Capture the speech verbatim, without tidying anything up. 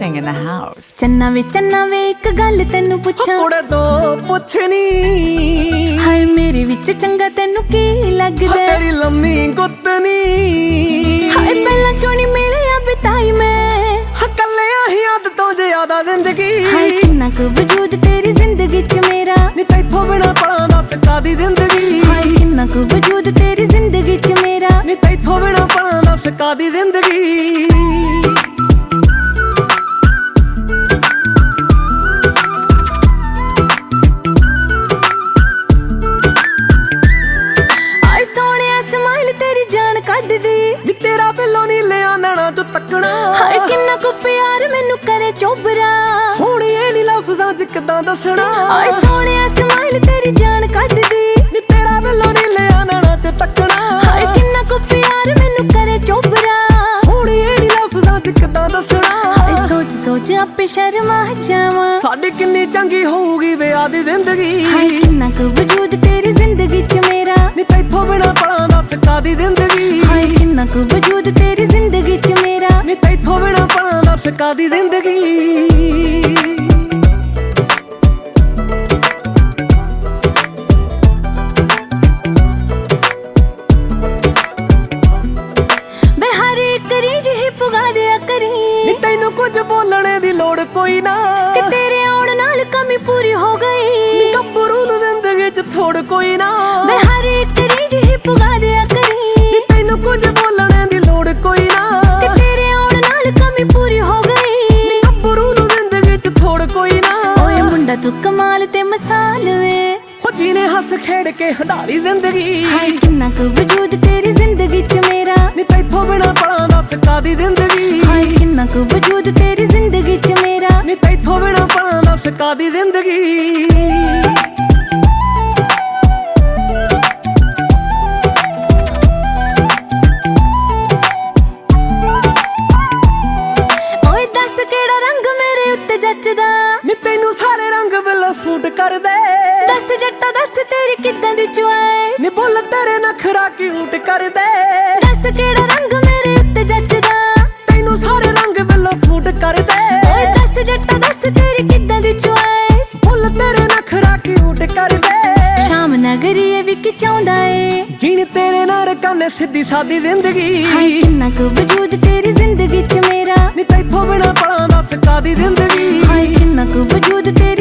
dancing in the house. चन्ना वे चन्ना वे एक गल तेनू पुछां कुड़े दो पुछनी हाय मेरे विच चंगा तेनू की लगदा तेरी लम्मी गुत्तनी हाय पहला क्यों नहीं मिले अब ताई मैं कल्ले ही आदतों ज्यादा जिंदगी हाय किन्ना क वजूद तेरी जिंदगी च मेरा नी तैथों बिना पड़ा दस कादी जिंदगी हाय किन्ना क वजूद तेरी जिंदगी च मेरा नी तैथों बिना पड़ा दस कादी जिंदगी नी तेरा बिलो नी लिया नैना चो तकना हाय किन्ना को प्यार मैनू करे चोबरा सोहणिए नी लफ्ज़ां च किदां दसना हाय सोहणिया स्माइल तेरी जान कद दी नी तेरा बिलो नी लिया नैना चो तकना हाय किन्ना को प्यार मैनू करे चोबरा सोहणिए नी लफ्ज़ां च किदां दसना हाय सोच सोच आपे शर्मा जावां साडी किन्नी चंगी होऊगी विआह दी जिंदगी हाय किन्ना को वजूद तेरी जिंदगी च मेरा नी तैथों बिना पड़ा दस कादी जिंदगी हाय किन्ना को वजूद तेरी जिंदगी च मेरा नी तैथों बिना पड़ा दस कादी जिंदगी वे हर एक रीज ही पुगा दिया करी नी तैनू कुछ बोलने दी लोड़ कोई ना कि तेरे आउण नाल कमी पूरी हो गई नी गब्बरू नू जिंदगी च थोड़ कोई ना वे हर एक रीज ही पुगा दिया करी नी तैनू कुछ बोलने दी लोड़ कोई ना कि तेरे आउण नाल कमी पूरी हो गई नी गब्बरू नू जिंदगी च थोड़ कोई ना ओए मुंडा तू कमाल ते मिसाल वे हो जीने हंस खेड़ के हंडारी जिंदगी हाय किन्ना क वजूद तेरी जिंदगी च मेरा नी तैथों बिना पड़ा दस कादी जिंदगी हाय किन्ना क वजूद तेरी जिंदगी च मेरा नी तैथों बिना पड़ा दस कादी जिंदगी नी तैनू सारे रंग बिलो सूट कर दे दस जट्टा दस तेरी किदां दी चॉइस नी बोल तेरे नखरा क्यूट कर दे दस केड़ा रंग मेरे उत्ते जचदा तैनू सारे रंग बिलो सूट कर दे ओए दस जट्टा दस तेरी किदां दी चॉइस बोल तेरे नखरा क्यूट कर दे शाम नगरी ए विच चाहुंदा ए जीण तेरे नाल कन्ने सीधी सादी जिंदगी हाय किन्ना क वजूद तेरी जिंदगी च मेरा नी तैथों बिना पड़ा दस कादी जिंदगी हाय किन्ना क वजूद तेरी